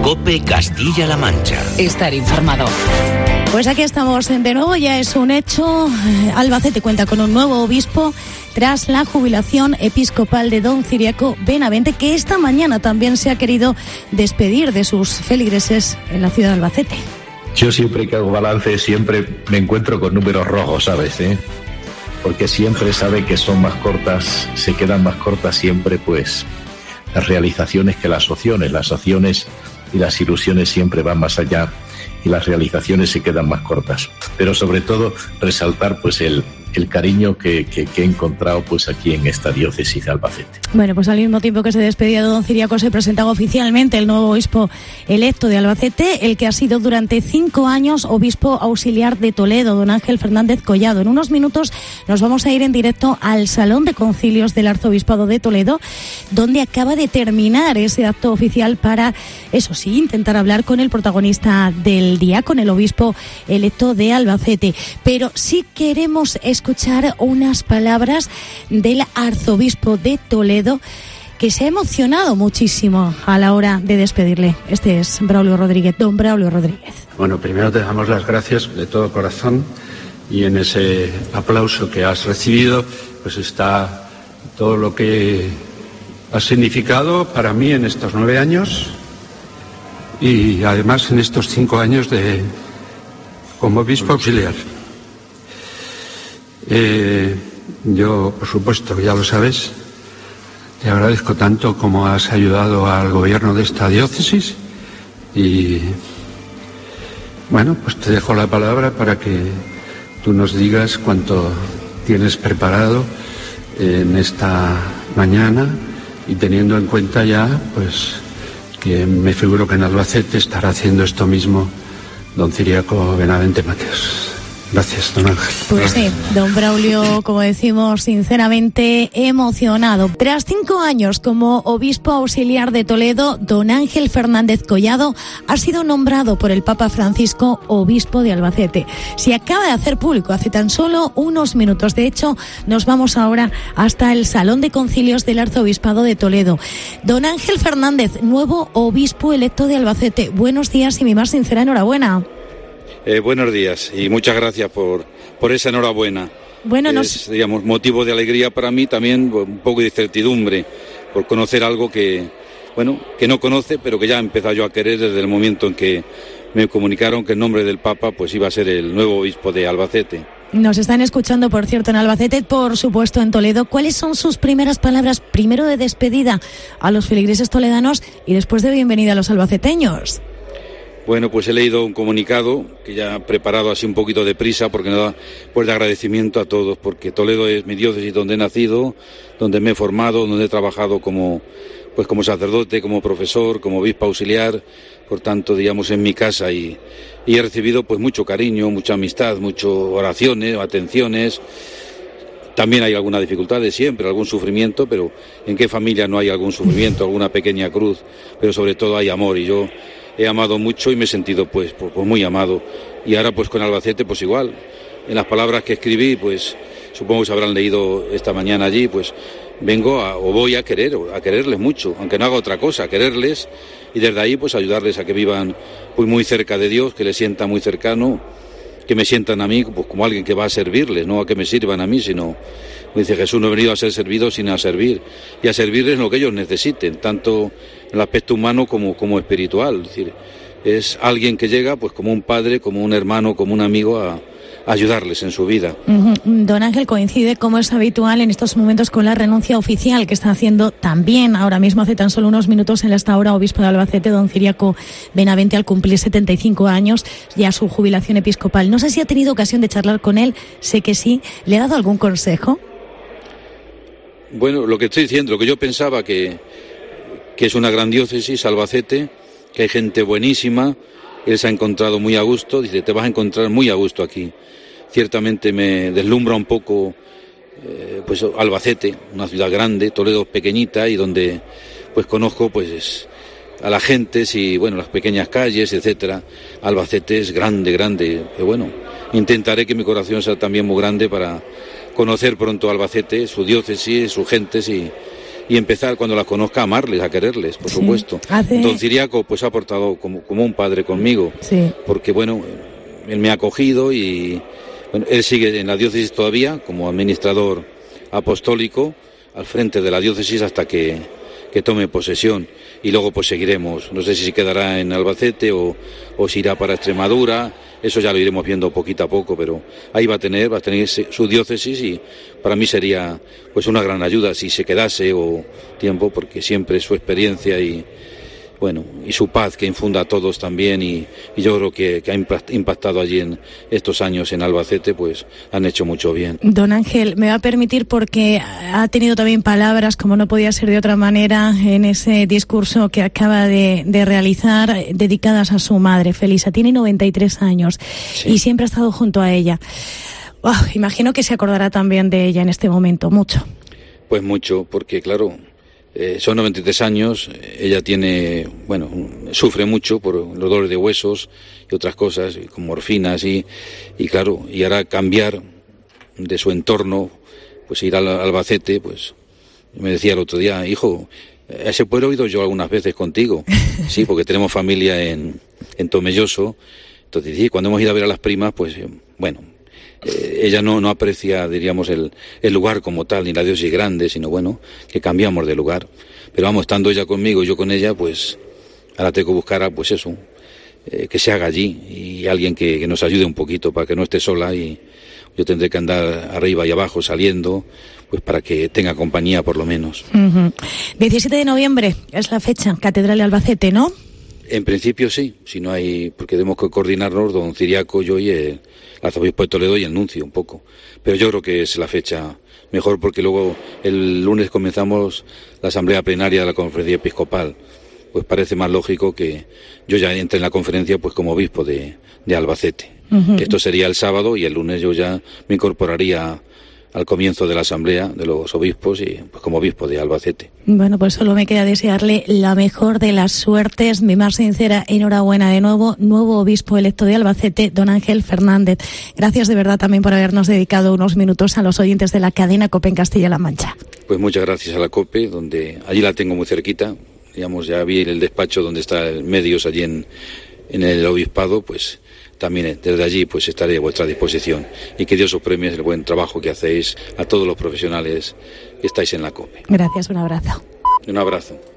COPE Castilla-La Mancha. Estar informado. Pues aquí estamos de nuevo, ya es un hecho. Albacete cuenta con un nuevo obispo tras la jubilación episcopal de don Ciriaco Benavente, que esta mañana también se ha querido despedir de sus feligreses en la ciudad de Albacete. Yo siempre que hago balance, siempre me encuentro con números rojos, ¿sabes? Porque siempre sabe que son más cortas, se quedan más cortas siempre, pues, las realizaciones que las opciones. Las opciones y las ilusiones siempre van más allá y las realizaciones se quedan más cortas. Pero sobre todo resaltar pues el cariño que he encontrado pues aquí en esta diócesis de Albacete. Bueno, pues al mismo tiempo que se despedía de don Ciriaco, se presentaba oficialmente el nuevo obispo electo de Albacete, el que ha sido durante 5 años obispo auxiliar de Toledo, don Ángel Fernández Collado. En unos minutos nos vamos a ir en directo al Salón de Concilios del Arzobispado de Toledo, donde acaba de terminar ese acto oficial para, eso sí, intentar hablar con el protagonista del día, con el obispo electo de Albacete. Pero sí queremos escuchar unas palabras del arzobispo de Toledo, que se ha emocionado muchísimo a la hora de despedirle. Este es Braulio Rodríguez, don Braulio Rodríguez. Bueno, primero te damos las gracias de todo corazón, y en ese aplauso que has recibido pues está todo lo que ha significado para mí en estos 9 años y además en estos 5 años como obispo auxiliar. Yo, por supuesto, ya lo sabes, te agradezco tanto como has ayudado al gobierno de esta diócesis y, bueno, pues te dejo la palabra para que tú nos digas cuánto tienes preparado en esta mañana y teniendo en cuenta ya, pues, que me figuro que en Albacete estará haciendo esto mismo don Ciriaco Benavente Mateos. Gracias, don Ángel. Pues sí, don Braulio, como decimos, sinceramente emocionado. Tras 5 años como obispo auxiliar de Toledo, don Ángel Fernández Collado ha sido nombrado por el Papa Francisco obispo de Albacete. Se acaba de hacer público hace tan solo unos minutos. De hecho, nos vamos ahora hasta el Salón de Concilios del Arzobispado de Toledo. Don Ángel Fernández, nuevo obispo electo de Albacete. Buenos días y mi más sincera enhorabuena. Buenos días y muchas gracias por esa enhorabuena. Bueno, es, digamos, motivo de alegría para mí, también un poco de incertidumbre por conocer algo que no conoce, pero que ya he empezado yo a querer desde el momento en que me comunicaron que el nombre del Papa pues iba a ser el nuevo obispo de Albacete. Nos están escuchando, por cierto, en Albacete, por supuesto en Toledo. ¿Cuáles son sus primeras palabras, primero de despedida a los feligreses toledanos y después de bienvenida a los albaceteños? Bueno, pues he leído un comunicado que ya he preparado así un poquito de prisa porque nada, pues de agradecimiento a todos, porque Toledo es mi diócesis donde he nacido, donde me he formado, donde he trabajado como sacerdote, como profesor, como obispo auxiliar, por tanto, digamos, en mi casa y he recibido pues mucho cariño, mucha amistad, muchas oraciones, atenciones. También hay algunas dificultades siempre, algún sufrimiento, pero ¿en qué familia no hay algún sufrimiento, alguna pequeña cruz? Pero sobre todo hay amor y yo he amado mucho y me he sentido pues muy amado. Y ahora pues con Albacete pues igual. En las palabras que escribí, pues supongo que se habrán leído esta mañana allí, pues voy a quererles mucho, aunque no haga otra cosa, a quererles y desde ahí pues ayudarles a que vivan pues muy cerca de Dios, que les sienta muy cercano, que me sientan a mí pues como alguien que va a servirles, no a que me sirvan a mí, sino, como dice Jesús, no he venido a ser servido sino a servir, y a servirles lo que ellos necesiten, tanto en el aspecto humano como espiritual. Es decir, es alguien que llega pues como un padre, como un hermano, como un amigo a ayudarles en su vida. Don Ángel, coincide, como es habitual en estos momentos, con la renuncia oficial que está haciendo también ahora mismo, hace tan solo unos minutos, en esta hora, obispo de Albacete, don Ciriaco Benavente, al cumplir 75 años, ya su jubilación episcopal. No sé si ha tenido ocasión de charlar con él, sé que sí. ¿Le ha dado algún consejo? Bueno, lo que estoy diciendo, lo que yo pensaba que es una gran diócesis, Albacete, que hay gente buenísima, él se ha encontrado muy a gusto, dice, te vas a encontrar muy a gusto aquí. Ciertamente me deslumbra un poco pues Albacete, una ciudad grande, Toledo pequeñita y donde pues conozco pues a la gente, las pequeñas calles, etcétera. Albacete es grande, pero bueno, intentaré que mi corazón sea también muy grande para conocer pronto Albacete, su diócesis, sus gentes y empezar cuando las conozca a amarles, a quererles, por supuesto. Don Ciriaco pues ha portado como un padre conmigo, porque bueno, él me ha acogido y bueno, él sigue en la diócesis todavía como administrador apostólico al frente de la diócesis hasta que tome posesión, y luego pues seguiremos, no sé si se quedará en Albacete o si irá para Extremadura, eso ya lo iremos viendo poquito a poco, pero ahí va a tener su diócesis, y para mí sería pues una gran ayuda si se quedase o tiempo, porque siempre su experiencia y bueno, y su paz que infunda a todos también, y yo creo que ha impactado allí en estos años en Albacete, pues han hecho mucho bien. Don Ángel, me va a permitir, porque ha tenido también palabras, como no podía ser de otra manera, en ese discurso que acaba de realizar, dedicadas a su madre, Felisa. Tiene 93 años y siempre ha estado junto a ella. Imagino que se acordará también de ella en este momento, mucho. Pues mucho, porque claro, son 93 años, ella sufre mucho por los dolores de huesos y otras cosas, con morfinas y claro, y ahora cambiar de su entorno, pues ir al Albacete, pues me decía el otro día, hijo, ese pueblo he ido yo algunas veces contigo, sí, porque tenemos familia en Tomelloso, entonces sí, cuando hemos ido a ver a las primas, pues bueno, ella no aprecia, diríamos, el lugar como tal, ni la diócesis grande, sino bueno, que cambiamos de lugar. Pero vamos, estando ella conmigo y yo con ella, pues ahora tengo que buscar, pues eso, que se haga allí, y alguien que nos ayude un poquito para que no esté sola, y yo tendré que andar arriba y abajo saliendo, pues para que tenga compañía por lo menos. 17 de noviembre es la fecha, Catedral de Albacete, ¿no? En principio sí, si no hay, porque tenemos que coordinarnos don Ciriaco, yo y el arzobispo de Toledo y el nuncio un poco. Pero yo creo que es la fecha mejor, porque luego el lunes comenzamos la asamblea plenaria de la conferencia episcopal. Pues parece más lógico que yo ya entre en la conferencia pues como obispo de Albacete. Esto sería el sábado, y el lunes yo ya me incorporaría al comienzo de la asamblea de los obispos y pues como obispo de Albacete. Bueno, pues solo me queda desearle la mejor de las suertes, mi más sincera enhorabuena de nuevo obispo electo de Albacete, don Ángel Fernández. Gracias de verdad también por habernos dedicado unos minutos a los oyentes de la cadena COPE en Castilla-La Mancha. Pues muchas gracias a la COPE, donde allí la tengo muy cerquita, digamos, ya vi el despacho donde está el Medios allí en el obispado, pues también desde allí pues estaré a vuestra disposición, y que Dios os premie el buen trabajo que hacéis a todos los profesionales que estáis en la COPE. Gracias, un abrazo. Un abrazo.